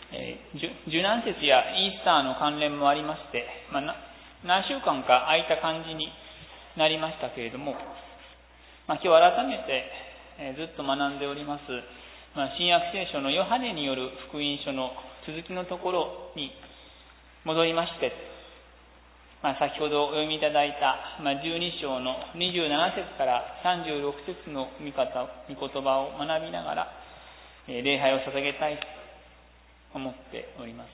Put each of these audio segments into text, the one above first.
受難節やイースターの関連もありまして、何週間か空いた感じになりましたけれども、今日改めてずっと学んでおります、新約聖書のヨハネによる福音書の続きのところに戻りまして、先ほどお読みいただいた12章の27節から36節の御言葉を学びながら礼拝を捧げたいと思っております。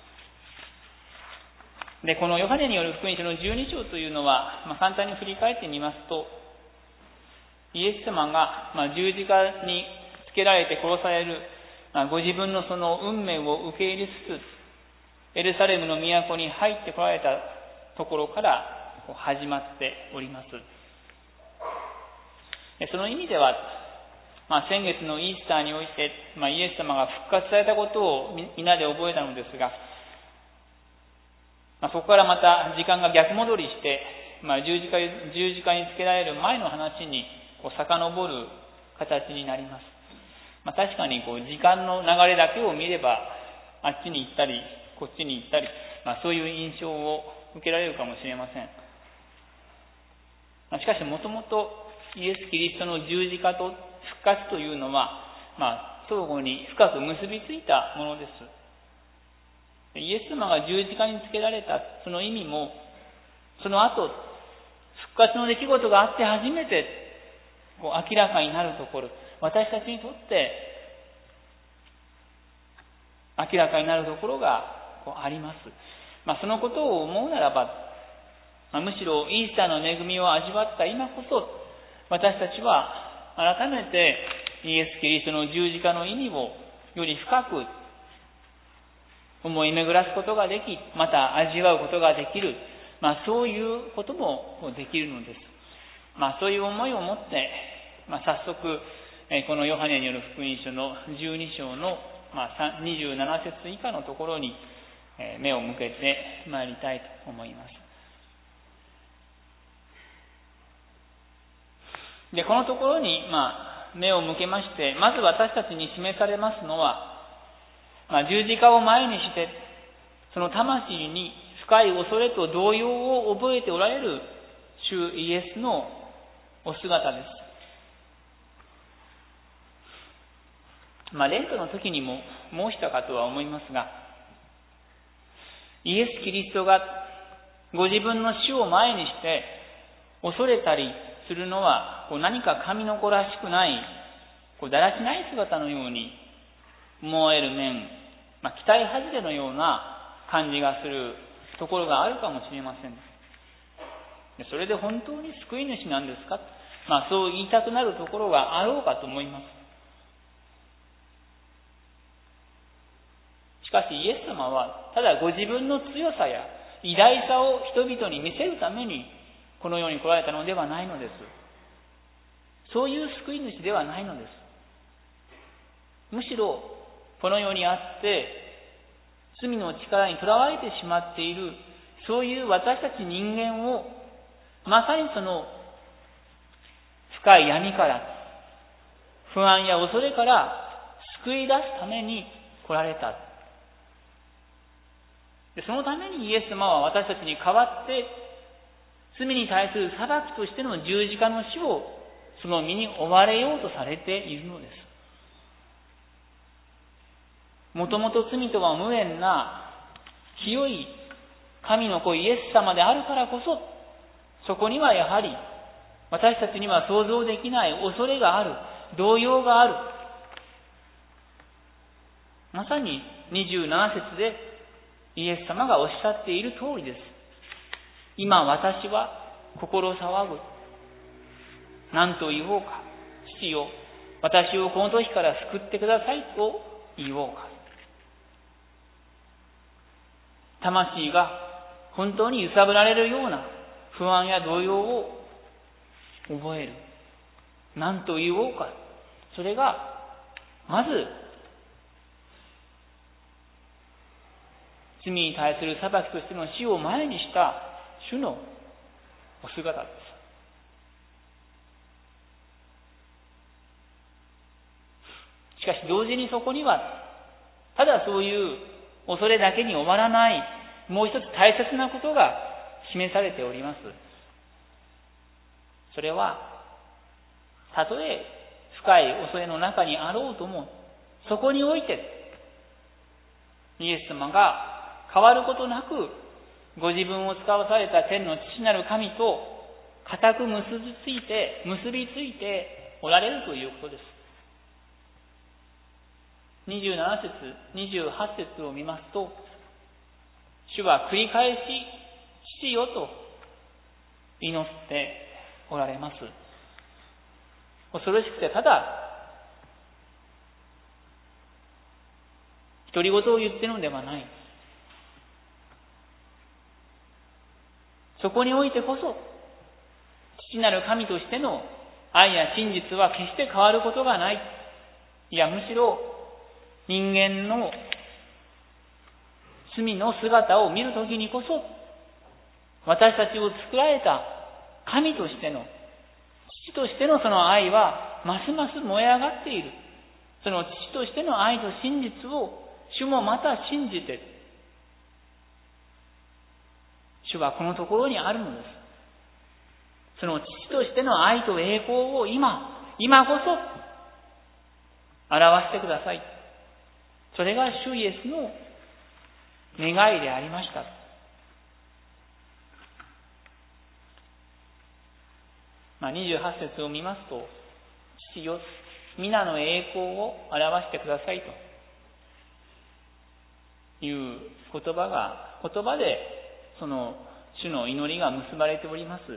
で、このヨハネによる福音書の12章というのは、簡単に振り返ってみますと、イエス様が十字架につけられて殺されるご自分のその運命を受け入れつつ、エルサレムの都に入ってこられたところから始まっております。その意味では、先月のイースターにおいて、イエス様が復活されたことを皆で覚えたのですが、そこからまた時間が逆戻りして、十字架につけられる前の話に遡る形になります。確かに時間の流れだけを見れば、あっちに行ったりこっちに行ったり、そういう印象を受けられるかもしれません。しかしもともとイエス・キリストの十字架と復活というのは、相互に深く結びついたものです。イエス様が十字架につけられたその意味も、その後復活の出来事があって初めて明らかになるところ、私たちにとって明らかになるところがあります。そのことを思うならば、むしろイースターの恵みを味わった今こそ、私たちは改めてイエス・キリストの十字架の意味をより深く思い巡らすことができ、また味わうことができる、そういうこともできるのです。そういう思いを持って、早速このヨハネによる福音書の12章の27節以下のところに目を向けてまいりたいと思います。で、このところに目を向けまして、まず私たちに示されますのは、十字架を前にして、その魂に深い恐れと動揺を覚えておられる主イエスのお姿です。レントの時にも申したかとは思いますが、イエス・キリストがご自分の死を前にして恐れたりするのは何か神の子らしくない、だらしない姿のように思える面、期待外れのような感じがするところがあるかもしれません。それで本当に救い主なんですか、そう言いたくなるところがあろうかと思います。しかしイエス様はただご自分の強さや偉大さを人々に見せるためにこの世に来られたのではないのです。そういう救い主ではないのです。むしろこの世にあって罪の力にとらわれてしまっている、そういう私たち人間をまさにその深い闇から、不安や恐れから救い出すために来られた。そのためにイエス様は私たちに代わって罪に対する裁きとしての十字架の死をその身に負われようとされているのです。もともと罪とは無縁な清い神の子イエス様であるからこそ、そこにはやはり私たちには想像できない恐れがある、動揺がある。まさに27節でイエス様がおっしゃっている通りです。今私は心騒ぐ。何と言おうか。父よ、私をこの時から救ってくださいと言おうか。魂が本当に揺さぶられるような不安や動揺を覚える。何と言おうか。それがまず罪に対する裁きとしての死を前にした主のお姿です。しかし同時にそこにはただそういう恐れだけに終わらない、もう一つ大切なことが示されております。それは、たとえ深い恐れの中にあろうとも、そこにおいて、イエス様が変わることなく、ご自分を使わされた天の父なる神と固く結びついておられるということです。27節、28節を見ますと、主は繰り返し、父よと祈っておられます。恐ろしくて、ただ、独り言を言っているのではない。そこにおいてこそ、父なる神としての愛や真実は決して変わることがない。いや、むしろ、人間の罪の姿を見るときにこそ、私たちを作られた神としての、父としてのその愛は、ますます燃え上がっている。その父としての愛と真実を、主もまた信じて、主はこのところにあるのです。その父としての愛と栄光を今こそ、表してください。それが主イエスの願いでありました。28節を見ますと、父よ、皆の栄光を表してくださいという言葉でその主の祈りが結ばれております。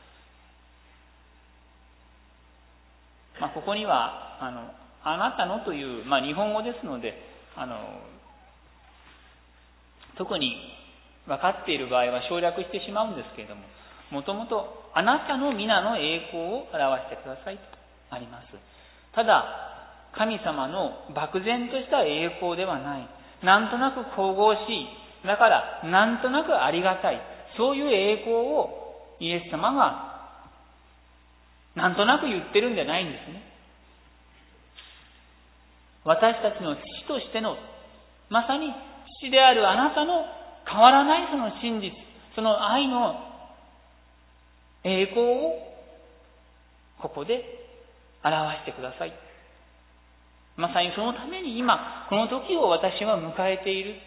ここにはあなたのという、日本語ですので特に分かっている場合は省略してしまうんですけれども、もともとあなたの皆の栄光を表してくださいとあります。ただ神様の漠然とした栄光ではない、なんとなく神々しい、だからなんとなくありがたい、そういう栄光をイエス様がなんとなく言ってるんじゃないんですね。私たちの父としての、まさに父であるあなたの変わらないその真実、その愛の栄光をここで表してください。まさにそのために今この時を私は迎えている。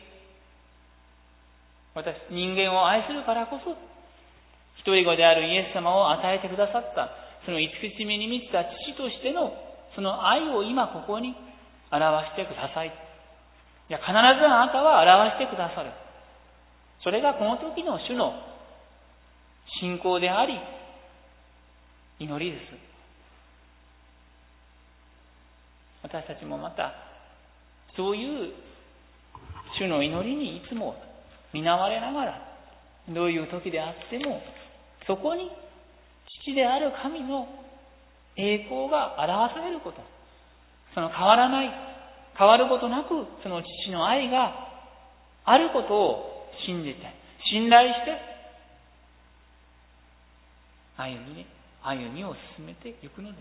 人間を愛するからこそ一人子であるイエス様を与えてくださったその慈しみに満ちた父としてのその愛を今ここに表してください。いや、必ずあなたは表してくださる。それがこの時の主の信仰であり祈りです。私たちもまたそういう主の祈りにいつも担われながら、どういう時であってもそこに父である神の栄光が表されること、その変わらない、変わることなくその父の愛があることを信じて信頼して歩みを進めていくのです。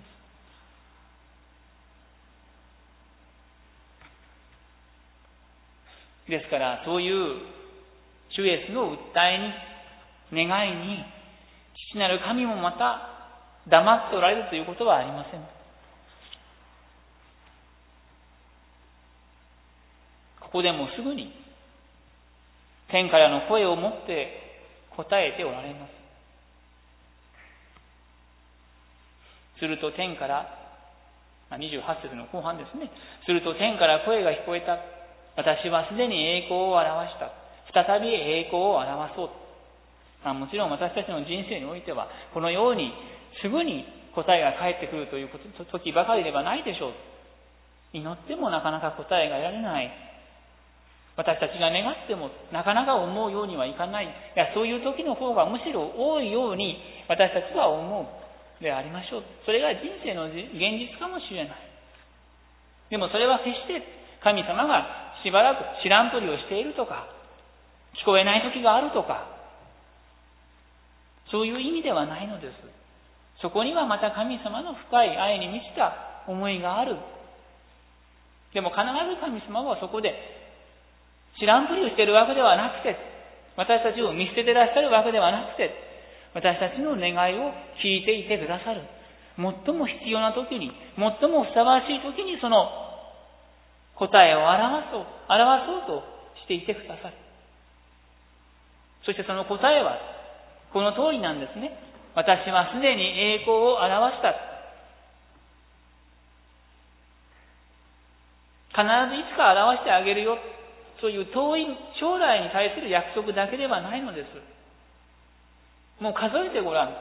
ですからそういう主イエスの訴えに願いに父なる神もまた黙っておられるということはありません。ここでもすぐに天からの声を持って答えておられます。すると天から、28節の後半ですね。すると天から声が聞こえた。私はすでに栄光を表した。再び栄光を表そう。もちろん私たちの人生においてはこのようにすぐに答えが返ってくるという時ばかりではないでしょう。祈ってもなかなか答えが得られない。私たちが願ってもなかなか思うようにはいかない。いや、そういう時の方がむしろ多いように私たちは思うでありましょう。それが人生の現実かもしれない。でもそれは決して神様がしばらく知らんぷりをしているとか、聞こえない時があるとか、そういう意味ではないのです。そこにはまた神様の深い愛に満ちた思いがある。でも必ず神様はそこで知らんぷりをしているわけではなくて、私たちを見捨ててらっしゃるわけではなくて、私たちの願いを聞いていてくださる。最も必要な時に、最もふさわしい時にその答えを表そうとしていてくださる。そしてその答えはこの通りなんですね。私はすでに栄光を表した。必ずいつか表してあげるよ。そういう遠い将来に対する約束だけではないのです。もう数えてごらん。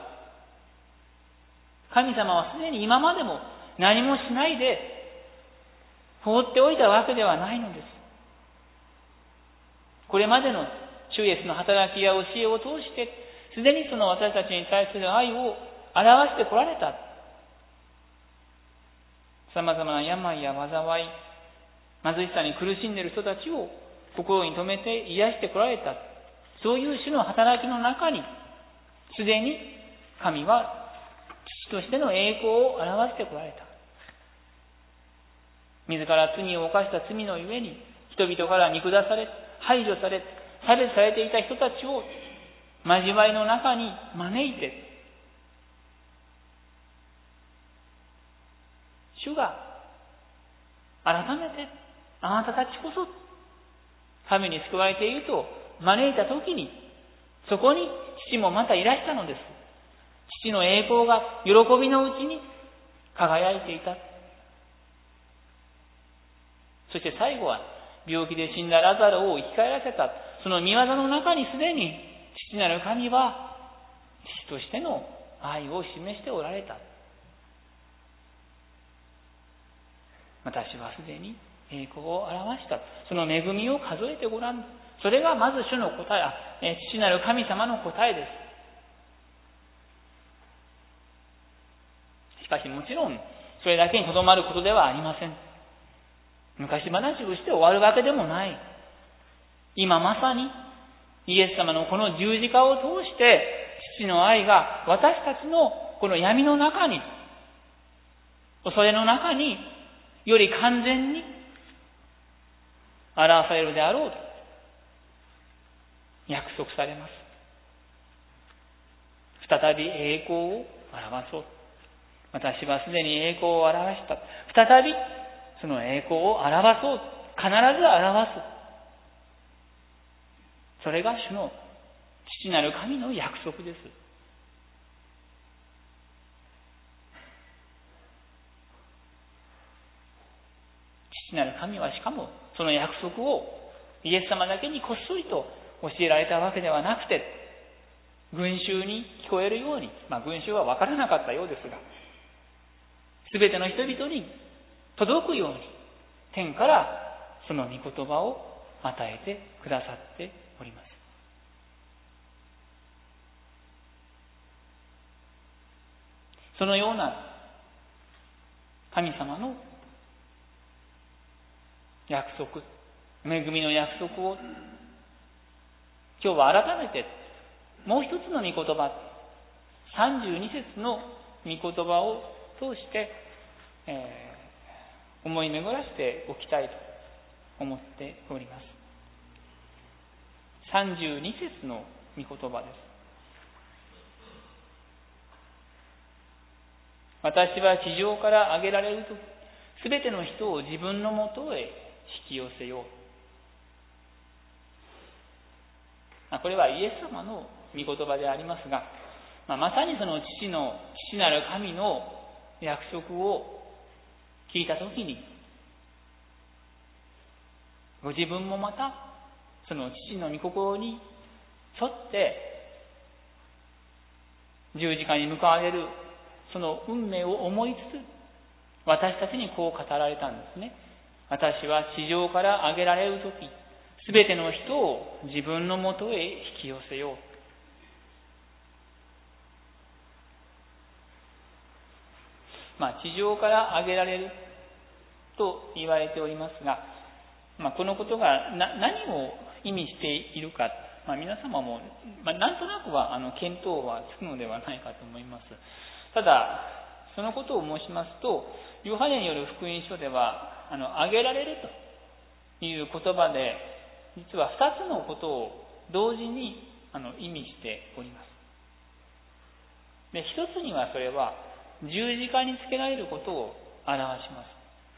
神様はすでに今までも何もしないで放っておいたわけではないのです。これまでの主イエスの働きや教えを通して、すでにその私たちに対する愛を表してこられた。様々な病や災い、貧しさに苦しんでいる人たちを心に留めて癒してこられた。そういう主の働きの中に、すでに神は父としての栄光を表してこられた。自ら罪を犯した罪のゆえに、人々から見下され、排除され、差別されていた人たちを交わりの中に招いて、主が改めてあなたたちこそ神に救われていると招いたときに、そこに父もまたいらしたのです。父の栄光が喜びのうちに輝いていた。そして最後は病気で死んだラザロを生き返らせた。その御業の中にすでに父なる神は父としての愛を示しておられた。私はすでに栄光を表した。その恵みを数えてごらん。それがまず主の答え、父なる神様の答えです。しかしもちろんそれだけにとどまることではありません。昔話をして終わるわけでもない。今まさにイエス様のこの十字架を通して父の愛が私たちのこの闇の中に、恐れの中により完全に表されるであろうと約束されます。再び栄光を表そう。私はすでに栄光を表した。再びその栄光を表そう。必ず表す。それが主の父なる神の約束です。父なる神はしかもその約束をイエス様だけにこっそりと教えられたわけではなくて、群衆に聞こえるように、群衆は分からなかったようですが、すべての人々に届くように天からその御言葉を与えてくださっております。そのような神様の約束、恵みの約束を今日は改めてもう一つの御言葉、32節の御言葉を通して、思い巡らしておきたいと思っております。32節の御言葉です。私は地上から挙げられるとき、すべての人を自分のもとへ引き寄せよう。これはイエス様の御言葉でありますが、まさにその父なる神の約束を聞いたときに、ご自分もまたその父の御心に沿って十字架に向かわれるその運命を思いつつ、私たちにこう語られたんですね。私は地上から挙げられるとき、すべての人を自分のもとへ引き寄せよう。地上から挙げられると言われておりますが、このことが何を意味しているか、皆様も、なんとなくは見当はつくのではないかと思います。ただそのことを申しますと、ヨハネによる福音書では挙げられるという言葉で実は2つのことを同時に意味しております。で、一つにはそれは十字架につけられることを表します。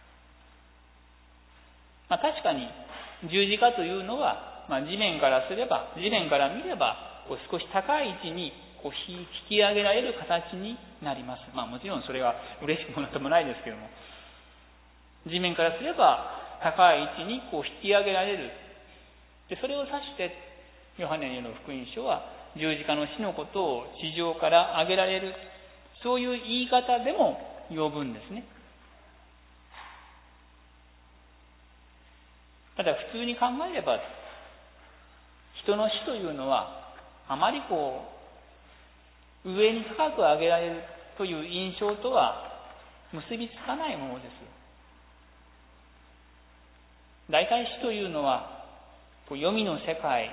確かに十字架というのは、地面から見れば少し高い位置に引き上げられる形になります。もちろんそれは嬉しくもなんともないですけども、地面からすれば高い位置に引き上げられる。で、それを指してヨハネへの福音書は十字架の死のことを地上から上げられる、そういう言い方でも呼ぶんですね。ただ普通に考えれば、人の死というのはあまり上に高く上げられるという印象とは結びつかないものです。大体死というのは黄泉の世界、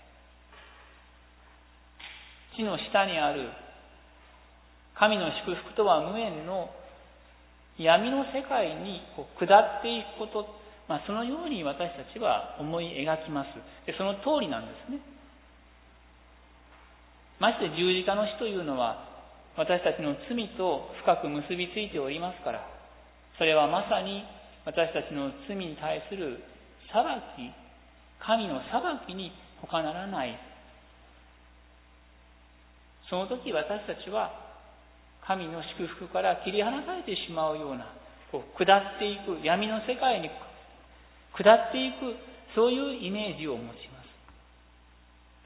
地の下にある神の祝福とは無縁の闇の世界に下っていくこと、そのように私たちは思い描きます。で、その通りなんですね。まして十字架の死というのは私たちの罪と深く結びついておりますから、それはまさに私たちの罪に対する裁き、神の裁きに他ならない。その時私たちは神の祝福から切り離されてしまうような、下っていく、闇の世界に下っていく、そういうイメージを持ちます。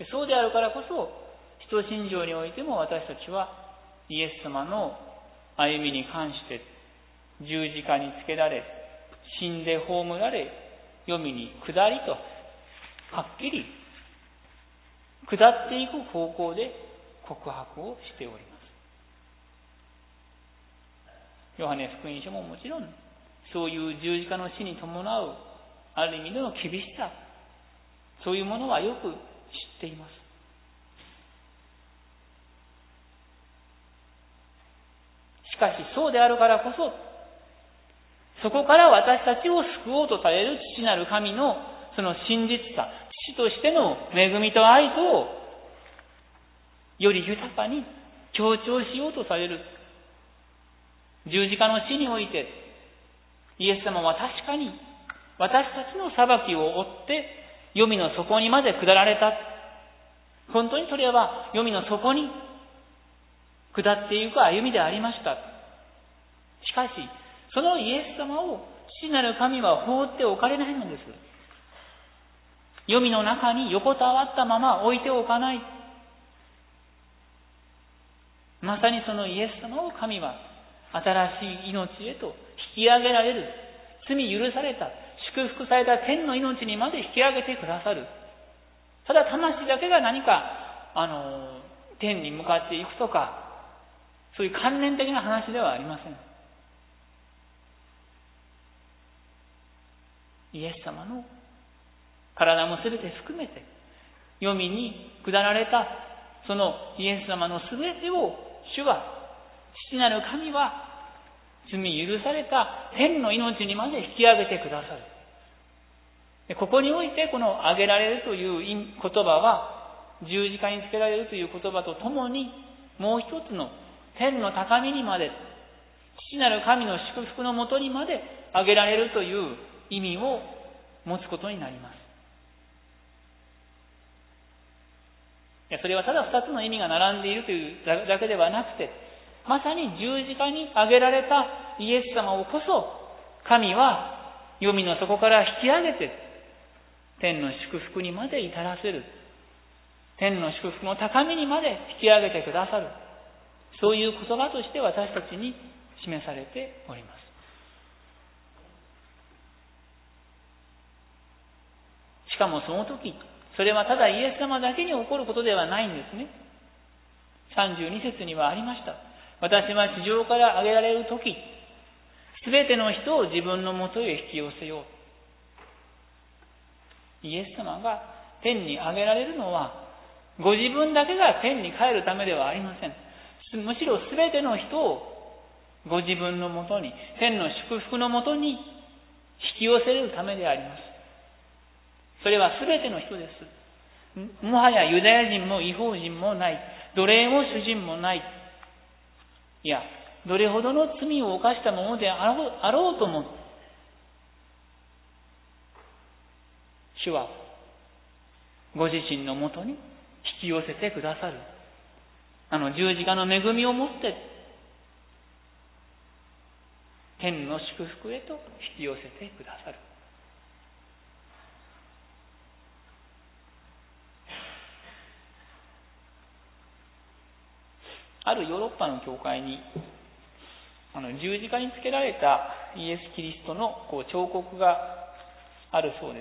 そうであるからこそ、使徒信条においても私たちはイエス様の歩みに関して十字架につけられ、死んで葬られ、黄泉に下りと、はっきり下っていく方向で告白をしております。ヨハネ福音書ももちろんそういう十字架の死に伴うある意味での厳しさ、そういうものはよく知っています。しかしそうであるからこそ、そこから私たちを救おうとされる父なる神のその真実さ、父としての恵みと愛とより豊かに強調しようとされる。十字架の死においてイエス様は確かに私たちの裁きを負って黄泉の底にまで下られた。本当にそれは黄泉の底に下っていく歩みでありました。しかしそのイエス様を父なる神は放っておかれないのです。黄泉の中に横たわったまま置いておかない。まさにそのイエス様を神は新しい命へと引き上げられる、罪許された、祝福された天の命にまで引き上げてくださる。ただ魂だけが何か天に向かっていくとか、そういう関連的な話ではありません。イエス様の体もすべて含めて黄泉に下られたそのイエス様のすべてを主は、父なる神は罪許された天の命にまで引き上げてくださる。で、ここにおいてこの挙げられるという言葉は、十字架につけられるという言葉とともに、もう一つの天の高みにまで、父なる神の祝福のもとにまで挙げられるという意味を持つことになります。それはただ二つの意味が並んでいるというだけではなくて、まさに十字架に挙げられたイエス様をこそ、神は黄泉の底から引き上げて、天の祝福にまで至らせる。天の祝福の高みにまで引き上げてくださる。そういう言葉として私たちに示されております。しかもその時、それはただイエス様だけに起こることではないんですね。32節にはありました。私は地上から上げられる時、すべての人を自分のもとへ引き寄せよう。イエス様が天に上げられるのは、ご自分だけが天に帰るためではありません。むしろすべての人をご自分のもとに、天の祝福のもとに引き寄せるためであります。 それは全ての人です。もはやユダヤ人も異邦人もない。奴隷も主人もない。いや、どれほどの罪を犯したものであろうとも、主はご自身のもとに引き寄せてくださる。十字架の恵みをもって天の祝福へと引き寄せてくださる。あるヨーロッパの教会に十字架につけられたイエス・キリストの彫刻があるそうです。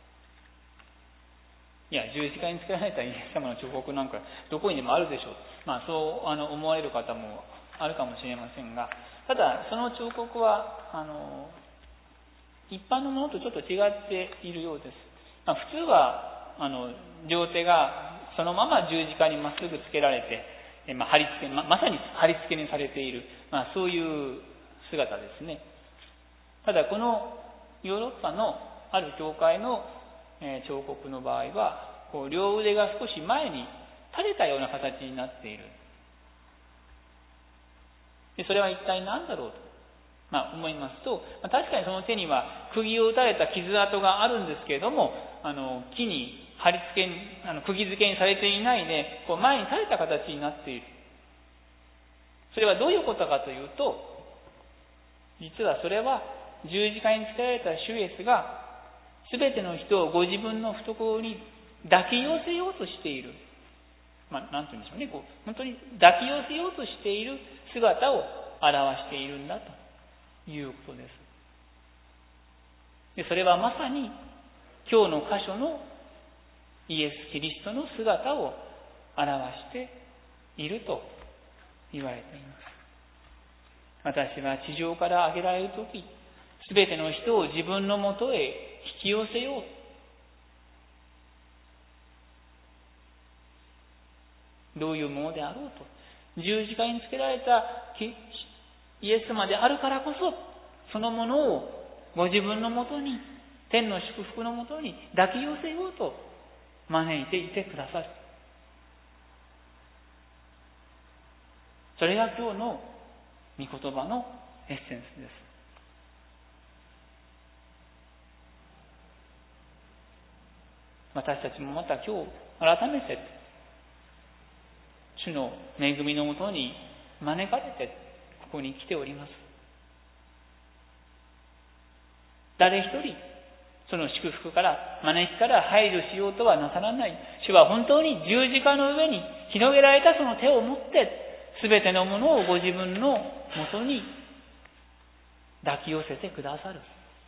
いや、十字架につけられたイエス様の彫刻なんかどこにでもあるでしょう。そう思われる方もあるかもしれませんが、ただその彫刻は一般のものとちょっと違っているようです。普通は両手がそのまま十字架にまっすぐつけられて、まさに貼り付けにされている、そういう姿ですね。ただこのヨーロッパのある教会の彫刻の場合は両腕が少し前に垂れたような形になっている。でそれは一体何だろうと、思いますと、確かにその手には釘を打たれた傷跡があるんですけれども、木に貼り付けに釘付けにされていないで前に垂れた形になっている。それはどういうことかというと、実はそれは十字架につけられた主イエスがすべての人をご自分の懐に抱き寄せようとしている。なんて言うんでしょうね。本当に抱き寄せようとしている姿を表しているんだということです。でそれはまさに今日の箇所のイエス・キリストの姿を表していると言われています。私は地上から上げられるとき、すべての人を自分のもとへ引き寄せよう。どういうものであろうと、十字架につけられたイエス様であるからこそ、そのものをご自分のもとに、天の祝福のもとに抱き寄せようと招いていてくださる。それが今日の御言葉のエッセンスです。私たちもまた今日改めて主の恵みのもとに招かれてここに来ております。誰一人その祝福から招きから排除しようとはなさらない。主は本当に十字架の上に広げられたその手を持って全てのものをご自分のもとに抱き寄せてくださる。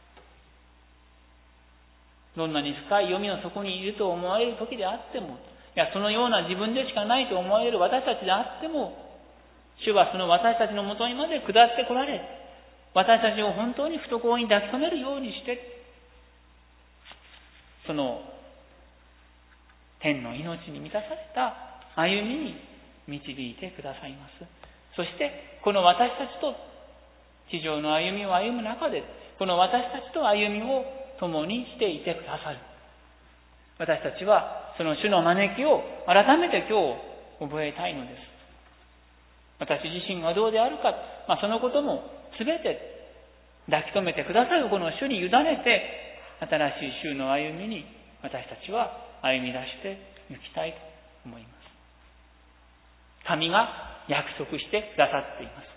どんなに深い読みの底にいると思われる時であっても、いやそのような自分でしかないと思われる私たちであっても、主はその私たちのもとにまで下ってこられ、私たちを本当に懐に抱き留めるようにして、その天の命に満たされた歩みに導いてくださいます。そしてこの私たちと地上の歩みを歩む中で、この私たちと歩みを共にしていてくださる。私たちはその主の招きを改めて今日覚えたいのです。私自身がどうであるか、そのことも全て抱き留めてくださるこの主に委ねて、新しい週の歩みに私たちは歩み出していきたいと思います。神が約束してくださっています。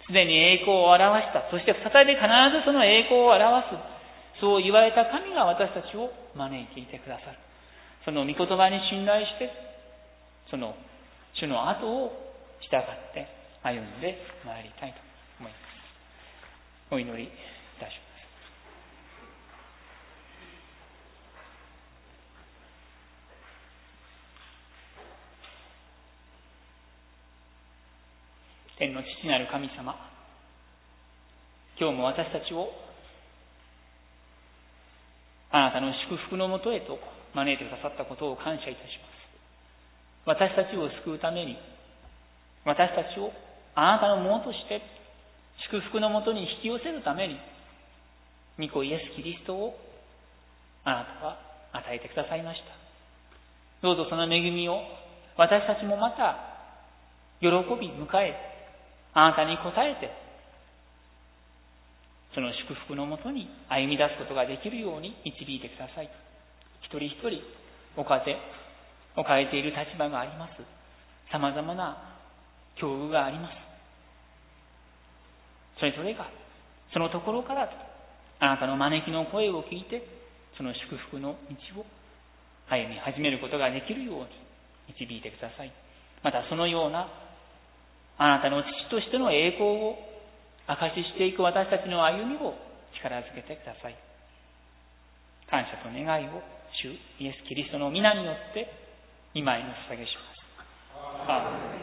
すでに栄光を表した、そして再び必ずその栄光を表す、そう言われた神が私たちを招いていてくださる。その御言葉に信頼して、その主の後を従って歩んでまいりたいと思います。お祈りいたします。天の父なる神様、今日も私たちをあなたの祝福のもとへと招いてくださったことを感謝いたします。私たちを救うために、私たちをあなたのものとして祝福のもとに引き寄せるために、御子イエス・キリストをあなたは与えてくださいました。どうぞその恵みを私たちもまた喜び迎え、あなたに応えて、その祝福のもとに歩み出すことができるように導いてください。一人一人お風置かれている立場があります。さまざまな境遇があります。それぞれがそのところからあなたの招きの声を聞いて、その祝福の道を歩み始めることができるように導いてください。またそのようなあなたの父としての栄光を証ししていく私たちの歩みを力づけてください。感謝と願いを主イエス・キリストの皆によって御前にお捧げします。アーメン。